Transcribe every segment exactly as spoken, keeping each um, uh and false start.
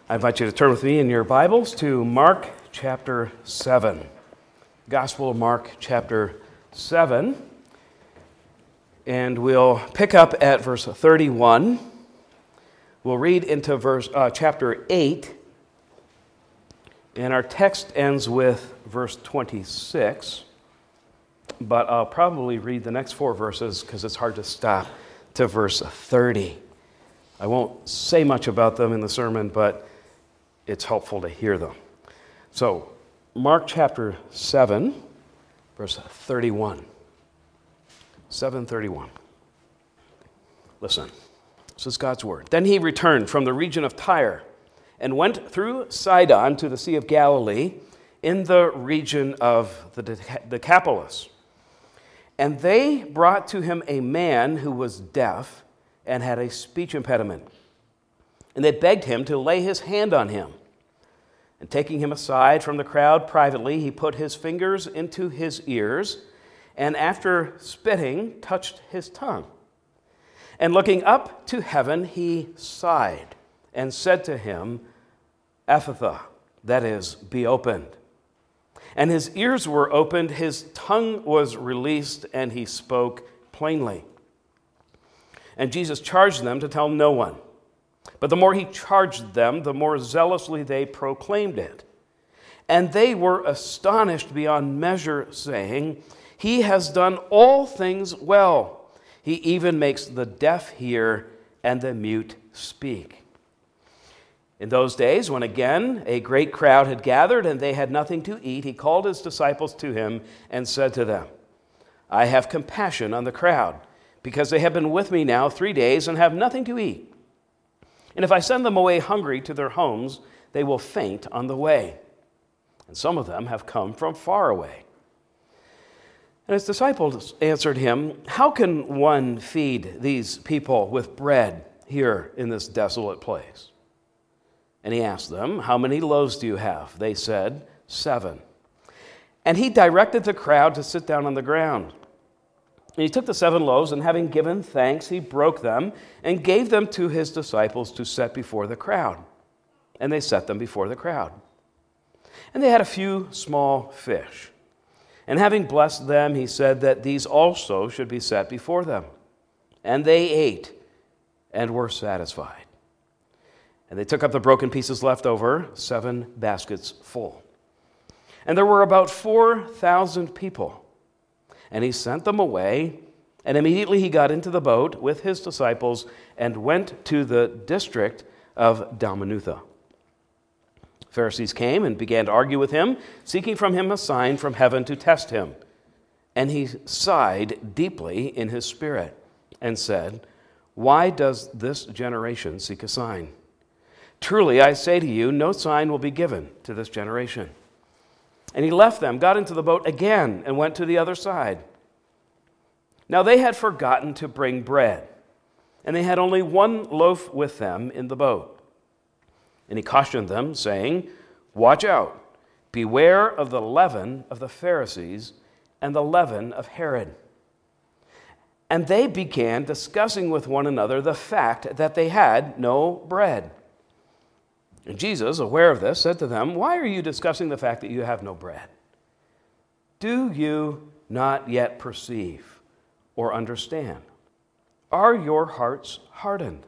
I invite you to turn with me in your Bibles to Mark chapter seven. Gospel of Mark chapter seven. And we'll pick up at verse thirty-one. We'll read into verse uh, chapter eight. And our text ends with verse twenty-six. But I'll probably read the next four verses because it's hard to stop to verse thirty. I won't say much about them in the sermon, but it's helpful to hear them. So, Mark chapter seven, verse thirty-one. seven thirty-one. Listen, this is God's word. Then he returned from the region of Tyre and went through Sidon to the Sea of Galilee in the region of the Decapolis. And they brought to him a man who was deaf and had a speech impediment. And they begged him to lay his hand on him. And taking him aside from the crowd privately, he put his fingers into his ears, and after spitting, touched his tongue. And looking up to heaven, he sighed and said to him, Ephphatha, that is, be opened. And his ears were opened, his tongue was released, and he spoke plainly. And Jesus charged them to tell no one. But the more he charged them, the more zealously they proclaimed it. And they were astonished beyond measure, saying, He has done all things well. He even makes the deaf hear and the mute speak. In those days, when again a great crowd had gathered and they had nothing to eat, he called his disciples to him and said to them, I have compassion on the crowd, because they have been with me now three days and have nothing to eat. And if I send them away hungry to their homes, they will faint on the way. And some of them have come from far away. And his disciples answered him, How can one feed these people with bread here in this desolate place? And he asked them, How many loaves do you have? They said, Seven. And he directed the crowd to sit down on the ground. And he took the seven loaves, and having given thanks, he broke them and gave them to his disciples to set before the crowd. And they set them before the crowd. And they had a few small fish. And having blessed them, he said that these also should be set before them. And they ate and were satisfied. And they took up the broken pieces left over, seven baskets full. And there were about four thousand people. And he sent them away, and immediately he got into the boat with his disciples and went to the district of Dalmanutha. Pharisees came and began to argue with him, seeking from him a sign from heaven to test him. And he sighed deeply in his spirit and said, Why does this generation seek a sign? Truly, I say to you, no sign will be given to this generation. And he left them, got into the boat again, and went to the other side. Now they had forgotten to bring bread, and they had only one loaf with them in the boat. And he cautioned them, saying, Watch out, beware of the leaven of the Pharisees and the leaven of Herod. And they began discussing with one another the fact that they had no bread. And Jesus, aware of this, said to them, Why are you discussing the fact that you have no bread? Do you not yet perceive or understand? Are your hearts hardened?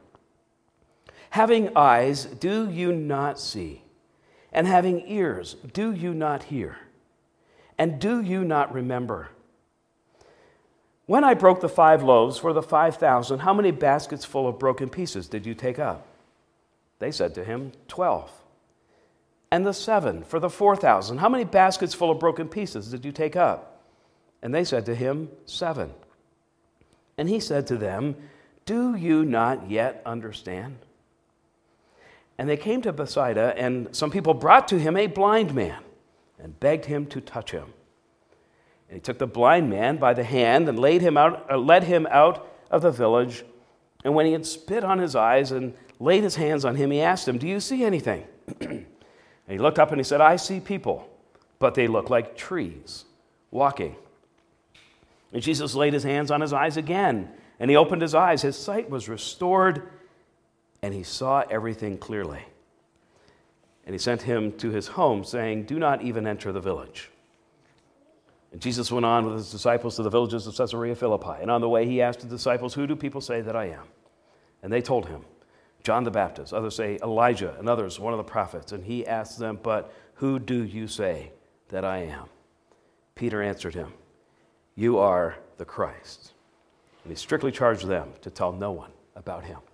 Having eyes, do you not see? And having ears, do you not hear? And do you not remember? When I broke the five loaves for the five thousand, how many baskets full of broken pieces did you take up? They said to him, Twelve. And the seven for the four thousand, how many baskets full of broken pieces did you take up? And they said to him, Seven. And he said to them, Do you not yet understand? And they came to Bethsaida, and some people brought to him a blind man and begged him to touch him. And he took the blind man by the hand and laid him out, uh, led him out of the village. And when he had spit on his eyes and laid his hands on him, he asked him, Do you see anything? And he looked up and he said, I see people, but they look like trees walking. And Jesus laid his hands on his eyes again, and he opened his eyes. His sight was restored, and he saw everything clearly. And he sent him to his home, saying, "Do not even enter the village." And Jesus went on with his disciples to the villages of Caesarea Philippi. And on the way he asked the disciples, "Who do people say that I am?" And they told him, "John the Baptist." Others say Elijah, and others one of the prophets. And he asked them, "But who do you say that I am?" Peter answered him, "You are the Christ." And he strictly charged them to tell no one about him.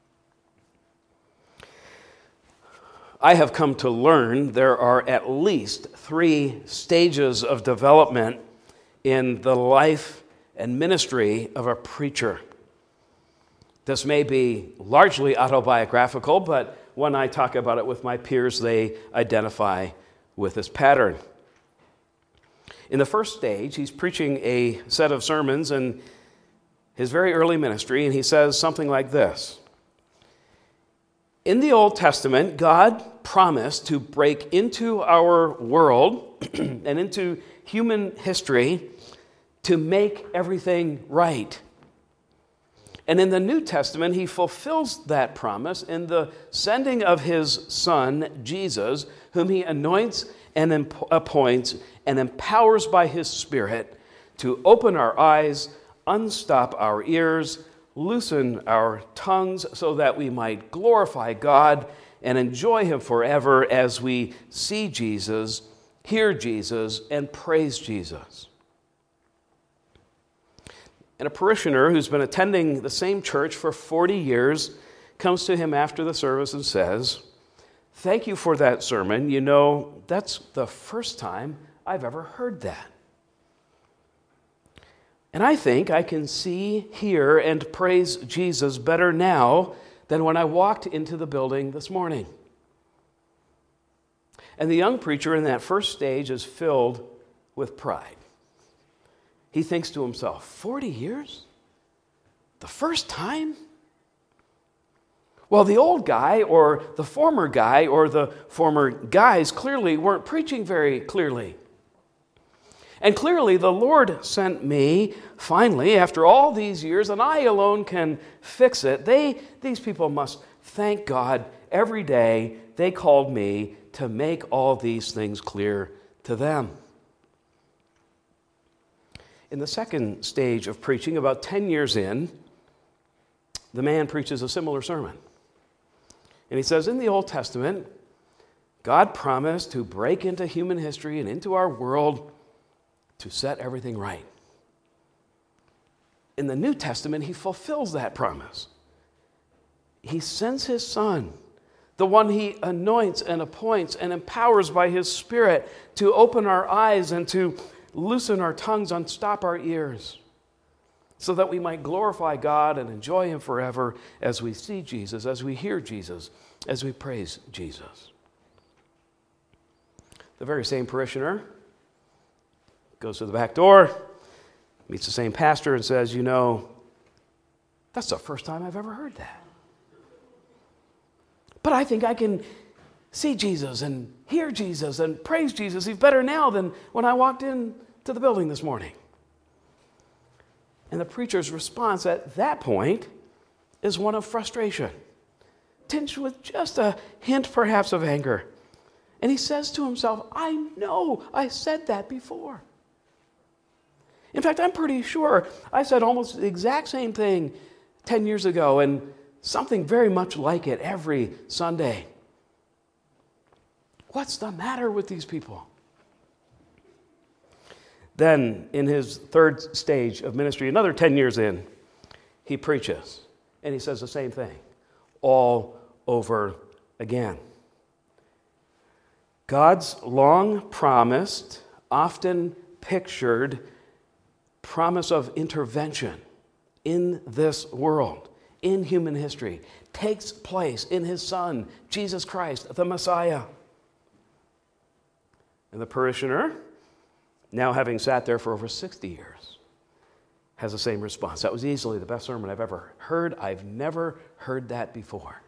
I have come to learn there are at least three stages of development in the life and ministry of a preacher. This may be largely autobiographical, but when I talk about it with my peers, they identify with this pattern. In the first stage, he's preaching a set of sermons in his very early ministry, and he says something like this. In the Old Testament, God promised to break into our world and into human history to make everything right. And in the New Testament, he fulfills that promise in the sending of his Son, Jesus, whom he anoints and appoints and empowers by his Spirit to open our eyes, unstop our ears, loosen our tongues so that we might glorify God and enjoy him forever as we see Jesus, hear Jesus, and praise Jesus. And a parishioner who's been attending the same church for forty years comes to him after the service and says, "Thank you for that sermon. You know, that's the first time I've ever heard that. And I think I can see, hear, and praise Jesus better now than when I walked into the building this morning." And the young preacher in that first stage is filled with pride. He thinks to himself, forty years? The first time? Well, the old guy or the former guy or the former guys clearly weren't preaching very clearly. And clearly the Lord sent me, finally, after all these years, and I alone can fix it. They, these people must thank God every day they called me to make all these things clear to them. In the second stage of preaching, about ten years in, the man preaches a similar sermon. And he says, in the Old Testament, God promised to break into human history and into our world to set everything right. In the New Testament, he fulfills that promise. He sends his Son, the one he anoints and appoints and empowers by his Spirit to open our eyes and to loosen our tongues, unstop our ears, so that we might glorify God and enjoy him forever as we see Jesus, as we hear Jesus, as we praise Jesus. The very same parishioner goes to the back door, meets the same pastor, and says, you know, that's the first time I've ever heard that. But I think I can see Jesus and hear Jesus and praise Jesus even better now than when I walked into the building this morning. And the preacher's response at that point is one of frustration, tinged with just a hint perhaps of anger. And he says to himself, I know I said that before. In fact, I'm pretty sure I said almost the exact same thing ten years ago and something very much like it every Sunday. What's the matter with these people? Then, in his third stage of ministry, another ten years in, he preaches, and he says the same thing all over again. God's long promised, often pictured promise of intervention in this world, in human history, takes place in his Son, Jesus Christ, the Messiah. And the parishioner, now having sat there for over sixty years, has the same response. That was easily the best sermon I've ever heard. I've never heard that before.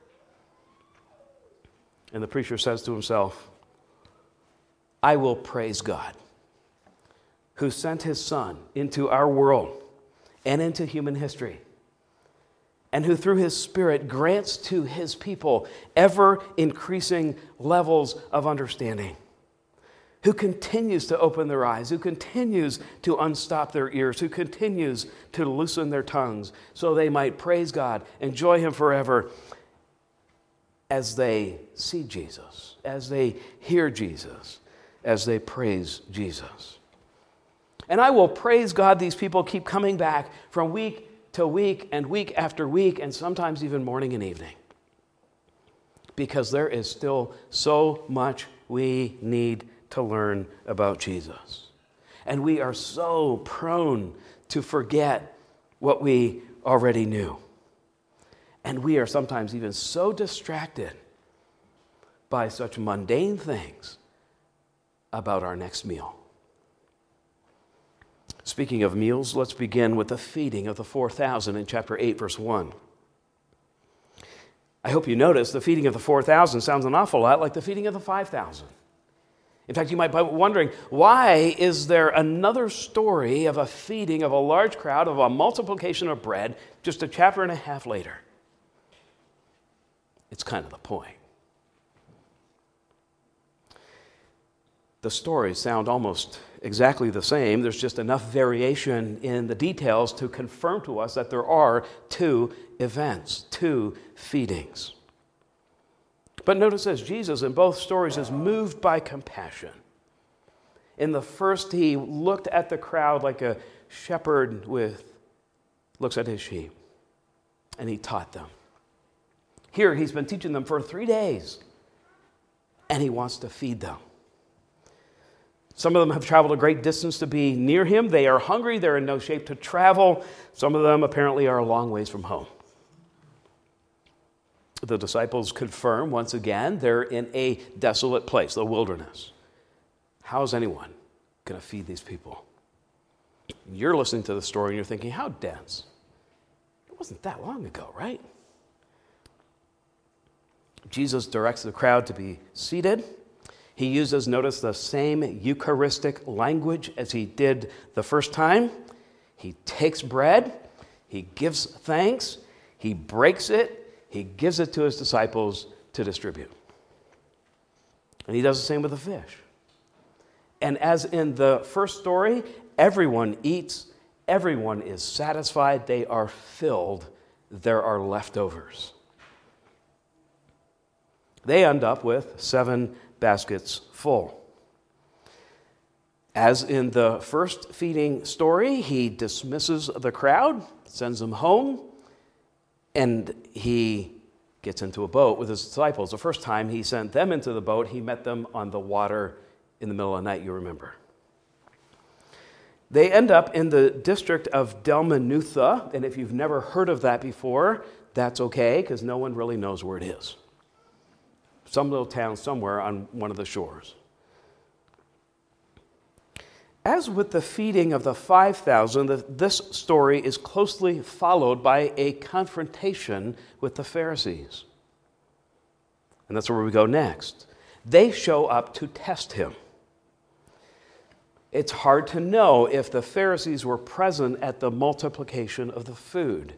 And the preacher says to himself, I will praise God, who sent his Son into our world and into human history and who through his Spirit grants to his people ever-increasing levels of understanding, who continues to open their eyes, who continues to unstop their ears, who continues to loosen their tongues so they might praise God, enjoy him forever as they see Jesus, as they hear Jesus, as they praise Jesus. And I will praise God these people keep coming back from week to week and week after week and sometimes even morning and evening, because there is still so much we need to learn about Jesus. And we are so prone to forget what we already knew. And we are sometimes even so distracted by such mundane things about our next meal. Speaking of meals, let's begin with the feeding of the four thousand in chapter eight, verse one. I hope you notice the feeding of the four thousand sounds an awful lot like the feeding of the five thousand. In fact, you might be wondering, why is there another story of a feeding of a large crowd, of a multiplication of bread, just a chapter and a half later? It's kind of the point. The stories sound almost exactly the same. There's just enough variation in the details to confirm to us that there are two events, two feedings. But notice this, Jesus in both stories is moved by compassion. In the first, he looked at the crowd like a shepherd with looks at his sheep, and he taught them. Here, he's been teaching them for three days, and he wants to feed them. Some of them have traveled a great distance to be near him. They are hungry. They're in no shape to travel. Some of them apparently are a long ways from home. The disciples confirm once again they're in a desolate place, the wilderness. How is anyone going to feed these people? You're listening to the story and you're thinking, how dense? It wasn't that long ago, right? Jesus directs the crowd to be seated. He uses, notice, the same Eucharistic language as he did the first time. He takes bread, he gives thanks, he breaks it, he gives it to his disciples to distribute. And he does the same with the fish. And as in the first story, everyone eats, everyone is satisfied, they are filled, there are leftovers. They end up with seven baskets full. As in the first feeding story, he dismisses the crowd, sends them home, and he gets into a boat with his disciples. The first time he sent them into the boat, he met them on the water in the middle of the night, you remember. They end up in the district of Dalmanutha, and if you've never heard of that before, that's okay, because no one really knows where it is. Some little town somewhere on one of the shores. As with the feeding of the five thousand, this story is closely followed by a confrontation with the Pharisees. And that's where we go next. They show up to test him. It's hard to know if the Pharisees were present at the multiplication of the food.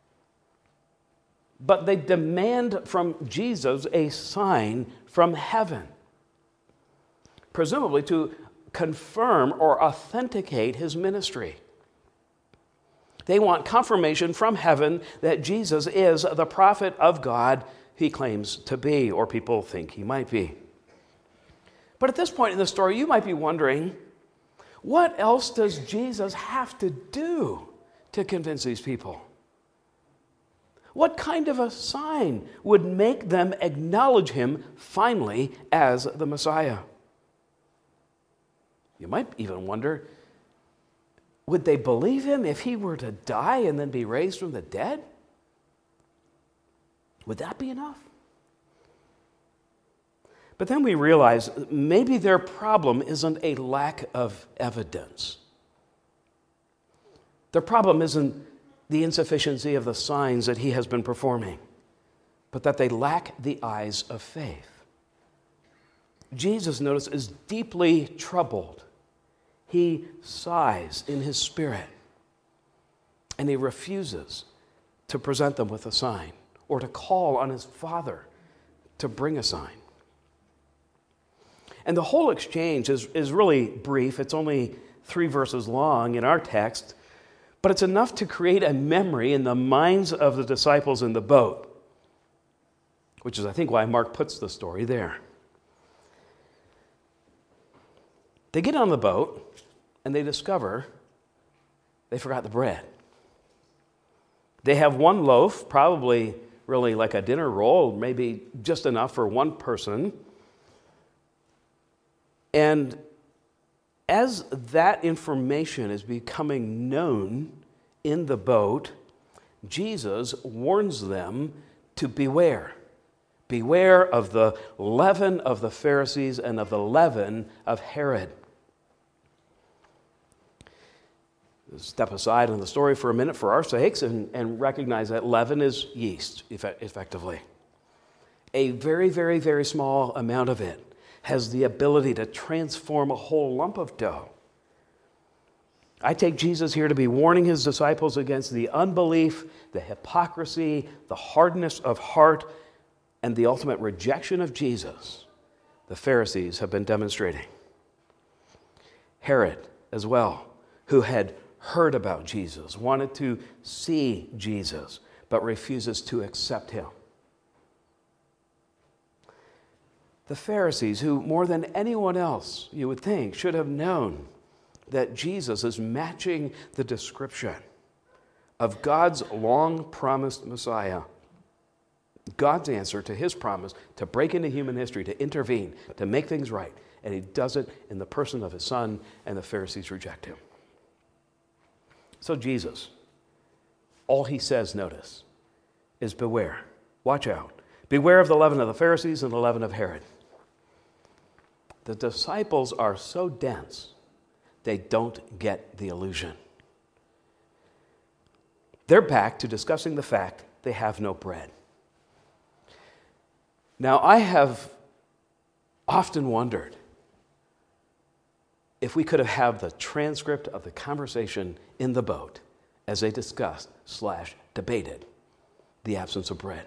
But they demand from Jesus a sign from heaven, presumably to confirm or authenticate his ministry. They want confirmation from heaven that Jesus is the prophet of God he claims to be, or people think he might be. But at this point in the story, you might be wondering, what else does Jesus have to do to convince these people? What kind of a sign would make them acknowledge him finally as the Messiah? You might even wonder, would they believe him if he were to die and then be raised from the dead? Would that be enough? But then we realize maybe their problem isn't a lack of evidence. Their problem isn't the insufficiency of the signs that he has been performing, but that they lack the eyes of faith. Jesus, notice, is deeply troubled. He sighs in his spirit, and he refuses to present them with a sign or to call on his Father to bring a sign. And the whole exchange is, is really brief. It's only three verses long in our text, but it's enough to create a memory in the minds of the disciples in the boat, which is, I think, why Mark puts the story there. They get on the boat and they discover they forgot the bread. They have one loaf, probably really like a dinner roll, maybe just enough for one person. And as that information is becoming known in the boat, Jesus warns them to beware. Beware of the leaven of the Pharisees and of the leaven of Herod. Step aside on the story for a minute for our sakes and, and recognize that leaven is yeast, effectively. A very, very, very small amount of it has the ability to transform a whole lump of dough. I take Jesus here to be warning his disciples against the unbelief, the hypocrisy, the hardness of heart, and the ultimate rejection of Jesus the Pharisees have been demonstrating. Herod, as well, who had heard about Jesus, wanted to see Jesus, but refuses to accept him. The Pharisees, who more than anyone else, you would think, should have known that Jesus is matching the description of God's long-promised Messiah, God's answer to his promise to break into human history, to intervene, to make things right. And he does it in the person of his Son, and the Pharisees reject him. So Jesus, all he says, notice, is beware. Watch out. Beware of the leaven of the Pharisees and the leaven of Herod. The disciples are so dense, they don't get the illusion. They're back to discussing the fact they have no bread. Now, I have often wondered if we could have had the transcript of the conversation in the boat as they discussed slash debated the absence of bread.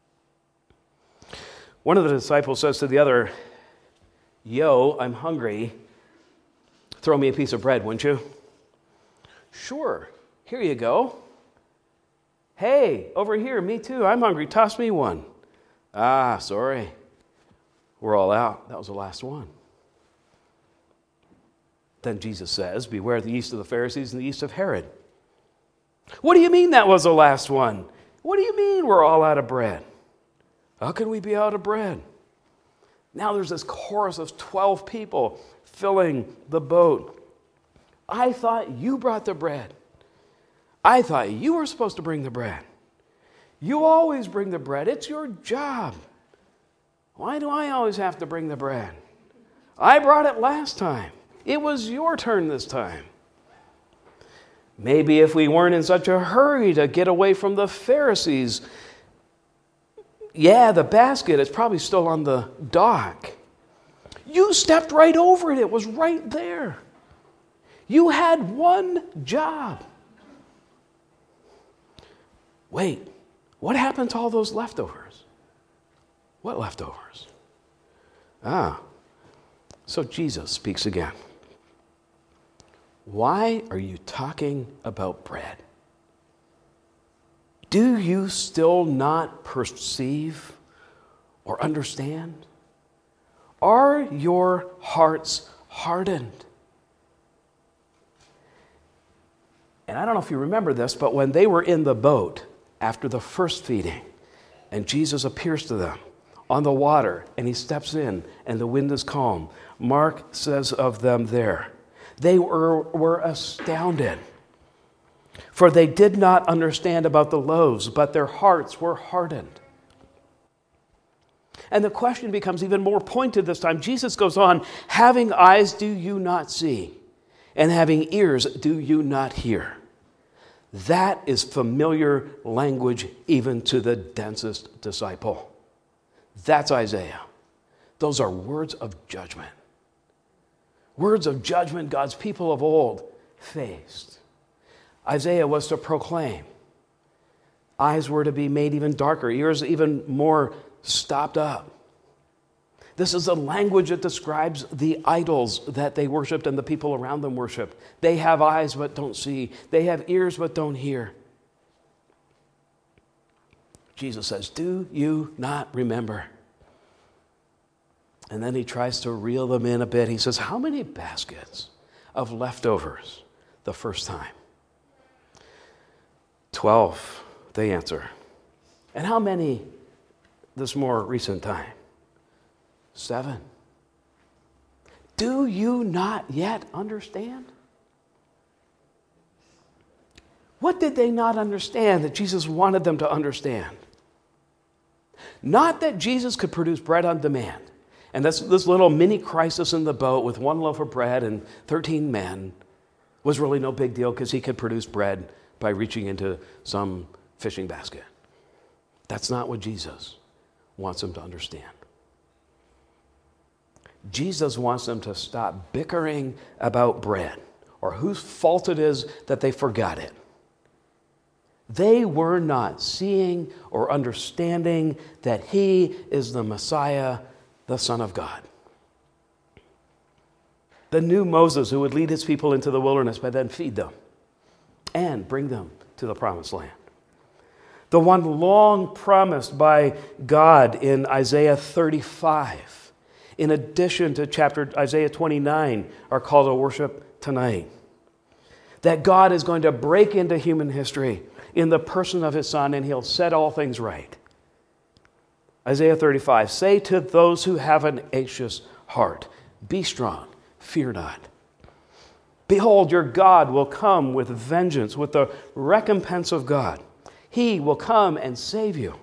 One of the disciples says to the other, "Yo, I'm hungry. Throw me a piece of bread, wouldn't you?" "Sure, here you go." "Hey, over here, me too. I'm hungry. Toss me one." "Ah, sorry. We're all out. That was the last one." Then Jesus says, "Beware the yeast of the Pharisees and the yeast of Herod." "What do you mean that was the last one? What do you mean we're all out of bread?" "How can we be out of bread?" Now there's this chorus of twelve people filling the boat. "I thought you brought the bread. I thought you were supposed to bring the bread. You always bring the bread. It's your job. Why do I always have to bring the bread? I brought it last time. It was your turn this time." Maybe if we weren't in such a hurry to get away from the Pharisees, yeah, the basket is probably still on the dock. You stepped right over it. It was right there. You had one job. Wait, what happened to all those leftovers? What leftovers? Ah, so Jesus speaks again. "Why are you talking about bread? Do you still not perceive or understand? Are your hearts hardened?" And I don't know if you remember this, but when they were in the boat after the first feeding, and Jesus appears to them on the water, and he steps in, and the wind is calm, Mark says of them there, they were, were astounded, for they did not understand about the loaves, but their hearts were hardened. And the question becomes even more pointed this time. Jesus goes on, "Having eyes, do you not see? And having ears, do you not hear?" That is familiar language even to the densest disciple. That's Isaiah. Those are words of judgment. Words of judgment God's people of old faced. Isaiah was to proclaim, Eyes were to be made even darker, ears even more stopped up. This is the language that describes the idols that they worshiped and the people around them worship. They have eyes but don't see. They have ears but don't hear. Jesus says, do you not remember? And then he tries to reel them in a bit. He says, how many baskets of leftovers the first time? Twelve, they answer. And how many this more recent time? Seven. Do you not yet understand? What did they not understand that Jesus wanted them to understand? Not that Jesus could produce bread on demand. And this, this little mini crisis in the boat with one loaf of bread and thirteen men was really no big deal because he could produce bread by reaching into some fishing basket. That's not what Jesus wants them to understand. Jesus wants them to stop bickering about bread or whose fault it is that they forgot it. They were not seeing or understanding that he is the Messiah, the Son of God. The new Moses who would lead his people into the wilderness but then feed them and bring them to the promised land. The one long promised by God in Isaiah thirty-five. In addition to chapter Isaiah twenty-nine, our call to worship tonight. That God is going to break into human history in the person of his Son, and he'll set all things right. Isaiah thirty-five, say to those who have an anxious heart, be strong, fear not. Behold, your God will come with vengeance, with the recompense of God. He will come and save you.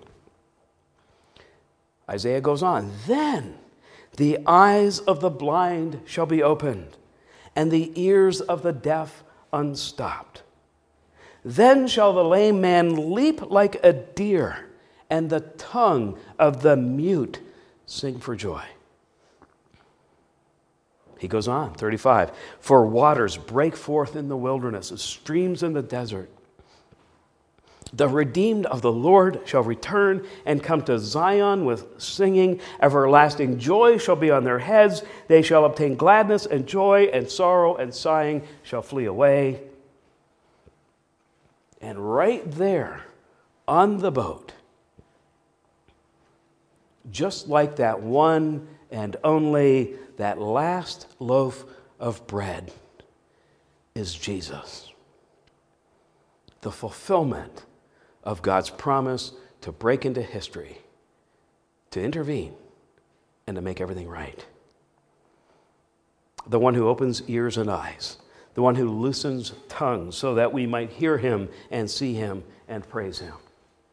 Isaiah goes on, then the eyes of the blind shall be opened, and the ears of the deaf unstopped. Then shall the lame man leap like a deer, and the tongue of the mute sing for joy. He goes on, thirty-five, for waters break forth in the wilderness, as streams in the desert. The redeemed of the Lord shall return and come to Zion with singing. Everlasting joy shall be on their heads. They shall obtain gladness and joy, and sorrow and sighing shall flee away. And right there on the boat, just like that one and only, that last loaf of bread is Jesus. The fulfillment of God's promise to break into history, to intervene, and to make everything right. The one who opens ears and eyes, the one who loosens tongues so that we might hear him and see him and praise him.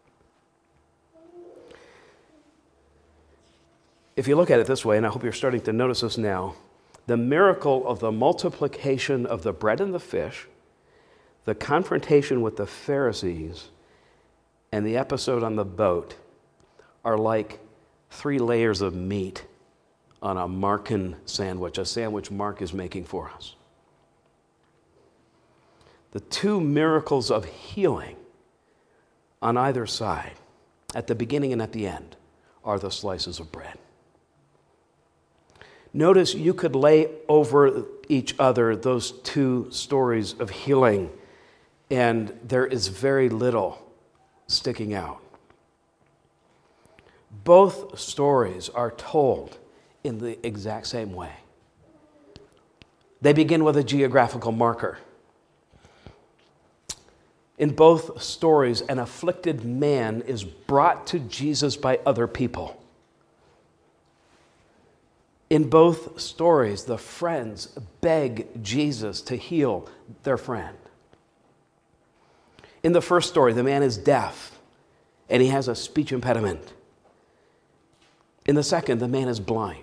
If you look at it this way, and I hope you're starting to notice this now, the miracle of the multiplication of the bread and the fish, the confrontation with the Pharisees, and the episode on the boat are like three layers of meat on a Markan sandwich, a sandwich Mark is making for us. The two miracles of healing on either side, at the beginning and at the end, are the slices of bread. Notice you could lay over each other those two stories of healing, and there is very little sticking out. Both stories are told in the exact same way. They begin with a geographical marker. In both stories, an afflicted man is brought to Jesus by other people. In both stories, the friends beg Jesus to heal their friend. In the first story, the man is deaf and he has a speech impediment. In the second, the man is blind.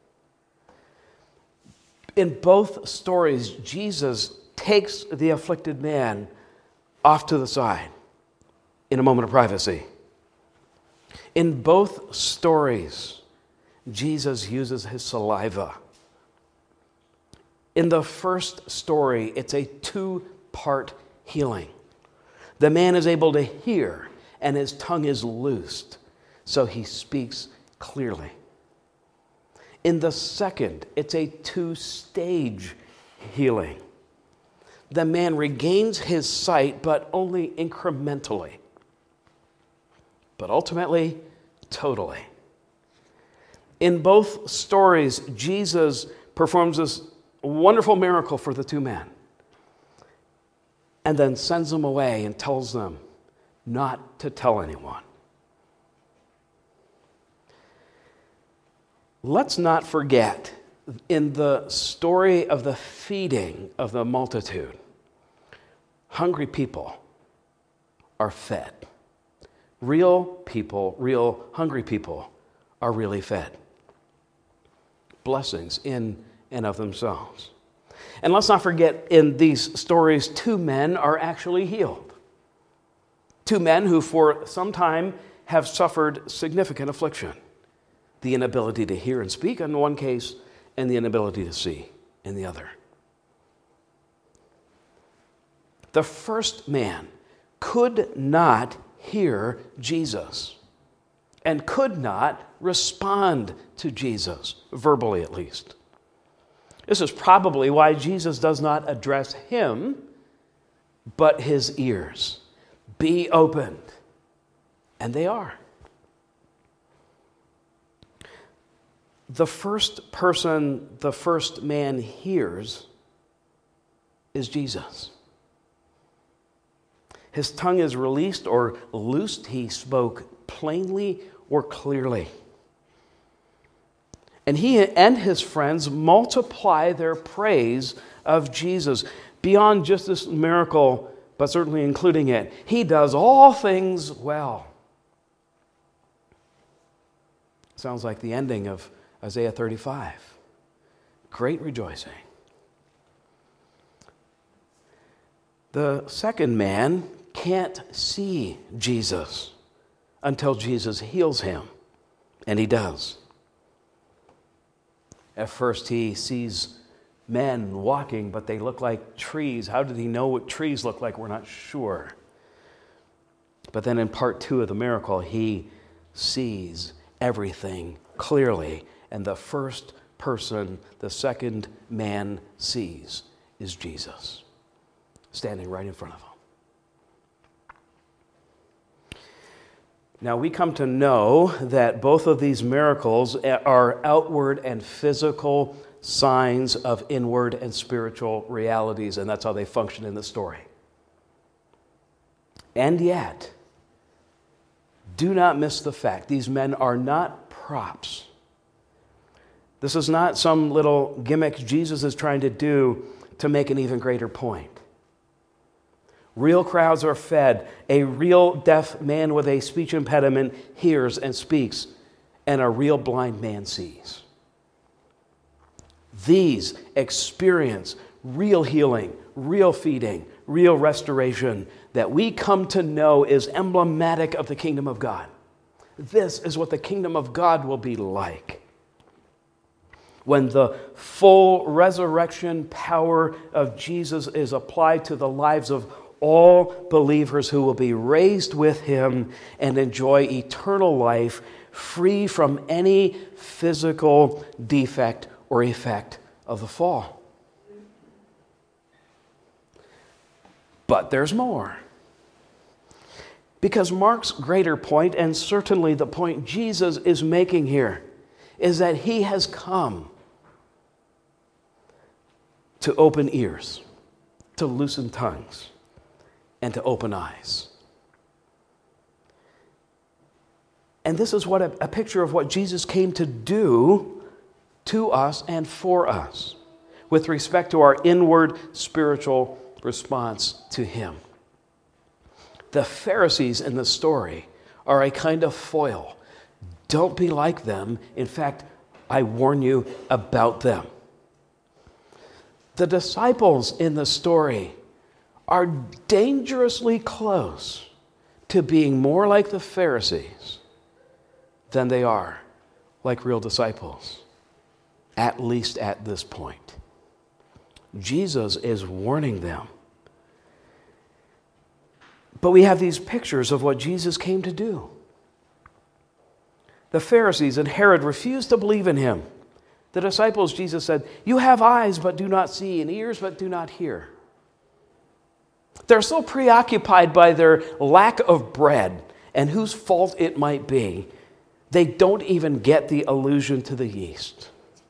In both stories, Jesus takes the afflicted man off to the side in a moment of privacy. In both stories, Jesus uses his saliva. In the first story, it's a two-part healing. The man is able to hear and his tongue is loosed, so he speaks clearly. In the second, it's a two-stage healing. The man regains his sight, but only incrementally. But ultimately, totally. In both stories, Jesus performs this wonderful miracle for the two men and then sends them away and tells them not to tell anyone. Let's not forget, in the story of the feeding of the multitude, hungry people are fed. Real people, real hungry people, are really fed. Blessings in and of themselves. And let's not forget, in these stories, two men are actually healed. Two men who for some time have suffered significant affliction. The inability to hear and speak in one case, and the inability to see in the other. The first man could not hear Jesus and could not respond to Jesus, verbally at least. This is probably why Jesus does not address him, but his ears. Be opened. And they are. The first person the first man hears is Jesus. His tongue is released or loosed. He spoke plainly or clearly. And he and his friends multiply their praise of Jesus beyond just this miracle, but certainly including it. He does all things well. Sounds like the ending of Isaiah thirty-five. Great rejoicing. The second man can't see Jesus until Jesus heals him, and he does. At first he sees men walking, but they look like trees. How did he know what trees look like? We're not sure. But then in part two of the miracle, he sees everything clearly. And the first person the second man sees is Jesus, standing right in front of him. Now, we come to know that both of these miracles are outward and physical signs of inward and spiritual realities, and that's how they function in the story. And yet, do not miss the fact, these men are not props. This is not some little gimmick Jesus is trying to do to make an even greater point. Real crowds are fed. A real deaf man with a speech impediment hears and speaks, and a real blind man sees. These experience real healing, real feeding, real restoration that we come to know is emblematic of the kingdom of God. This is what the kingdom of God will be like when the full resurrection power of Jesus is applied to the lives of all believers who will be raised with him and enjoy eternal life free from any physical defect or effect of the fall. But there's more. Because Mark's greater point, and certainly the point Jesus is making here, is that he has come to open ears, to loosen tongues, and to open eyes. And this is what a, a picture of what Jesus came to do to us and for us with respect to our inward spiritual response to him. The Pharisees in the story are a kind of foil. Don't be like them. In fact, I warn you about them. The disciples in the story are dangerously close to being more like the Pharisees than they are like real disciples, at least at this point. Jesus is warning them. But we have these pictures of what Jesus came to do. The Pharisees and Herod refused to believe in him. The disciples, Jesus said, "You have eyes but do not see, and ears but do not hear." They're so preoccupied by their lack of bread and whose fault it might be, they don't even get the allusion to the yeast.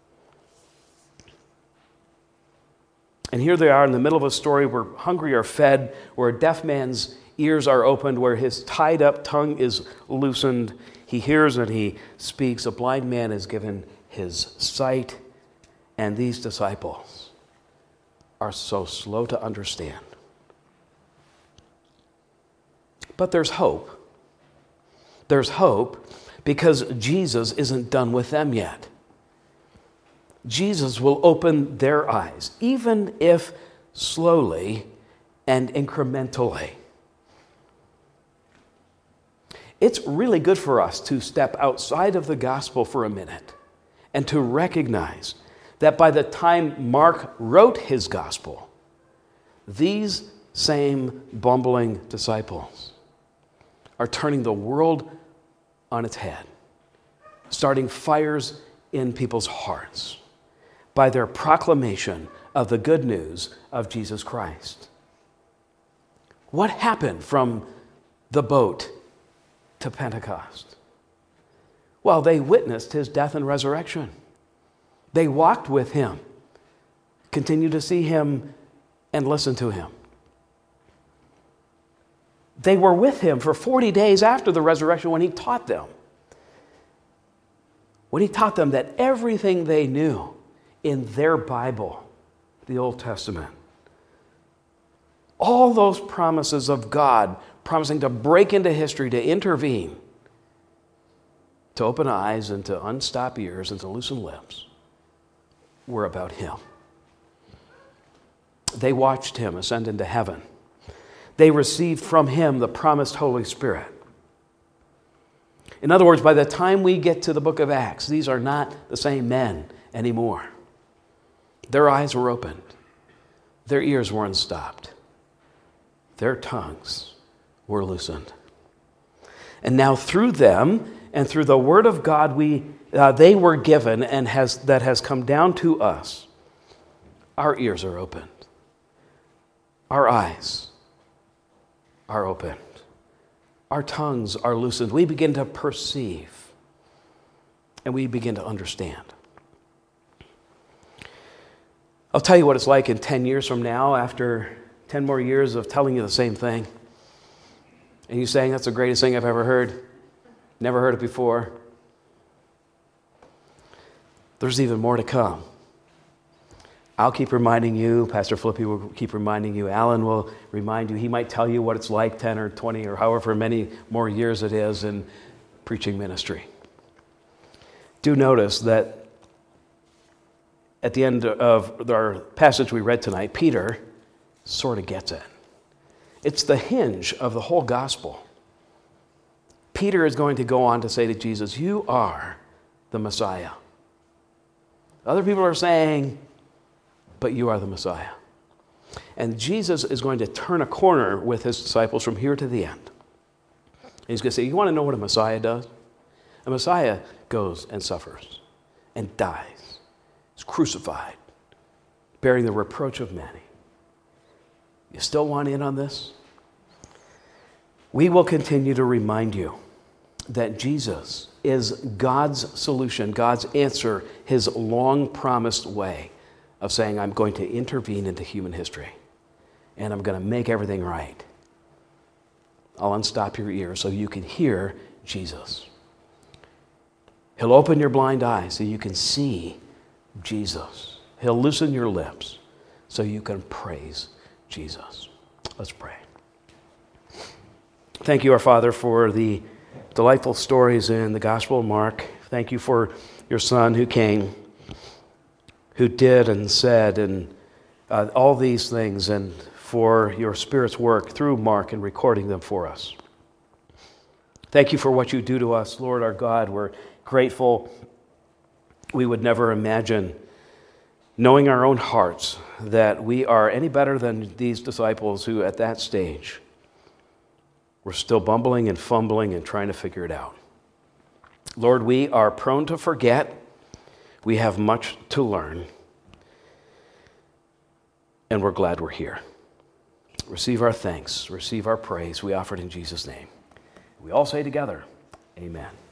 And here they are in the middle of a story where hungry are fed, where a deaf man's ears are opened, where his tied up tongue is loosened. He hears and he speaks. A blind man is given his sight. And these disciples are so slow to understand. But there's hope. There's hope because Jesus isn't done with them yet. Jesus will open their eyes, even if slowly and incrementally. It's really good for us to step outside of the gospel for a minute and to recognize that by the time Mark wrote his gospel, these same bumbling disciples are turning the world on its head, starting fires in people's hearts by their proclamation of the good news of Jesus Christ. What happened from the boat to Pentecost? Well, they witnessed his death and resurrection. They walked with him, continued to see him and listen to him. They were with him for forty days after the resurrection when he taught them. When he taught them that everything they knew in their Bible, the Old Testament, all those promises of God promising to break into history, to intervene, to open eyes and to unstop ears and to loosen lips, were about him. They watched him ascend into heaven. They received from him the promised Holy Spirit. In other words, by the time we get to the book of Acts, these are not the same men anymore. Their eyes were opened. Their ears were unstopped. Their tongues were loosened. And now through them and through the word of God we uh, they were given and has that has come down to us, our ears are opened. Our eyes are opened. Our tongues are loosened. We begin to perceive and we begin to understand. I'll tell you what it's like in ten years from now, after ten more years of telling you the same thing. And you saying, "That's the greatest thing I've ever heard. Never heard it before." There's even more to come. I'll keep reminding you, Pastor Flippy will keep reminding you, Alan will remind you. He might tell you what it's like ten or twenty or however many more years it is in preaching ministry. Do notice that at the end of our passage we read tonight, Peter sort of gets it. It's the hinge of the whole gospel. Peter is going to go on to say to Jesus, "You are the Messiah." Other people are saying, "But you are the Messiah." And Jesus is going to turn a corner with his disciples from here to the end. He's going to say, "You want to know what a Messiah does? A Messiah goes and suffers and dies. Is crucified, bearing the reproach of many." You still want in on this? We will continue to remind you that Jesus is God's solution, God's answer, his long-promised way of saying, "I'm going to intervene into human history, and I'm going to make everything right. I'll unstop your ears so you can hear Jesus. He'll open your blind eyes so you can see Jesus. He'll loosen your lips so you can praise Jesus." Let's pray. Thank you, our Father, for the delightful stories in the Gospel of Mark. Thank you for your Son who came, who did and said and uh, all these things, and for your Spirit's work through Mark in recording them for us. Thank you for what you do to us, Lord our God. We're grateful. We would never imagine, knowing our own hearts, that we are any better than these disciples who at that stage we're still bumbling and fumbling and trying to figure it out. Lord, we are prone to forget. We have much to learn. And we're glad we're here. Receive our thanks. Receive our praise. We offer it in Jesus' name. We all say together, amen.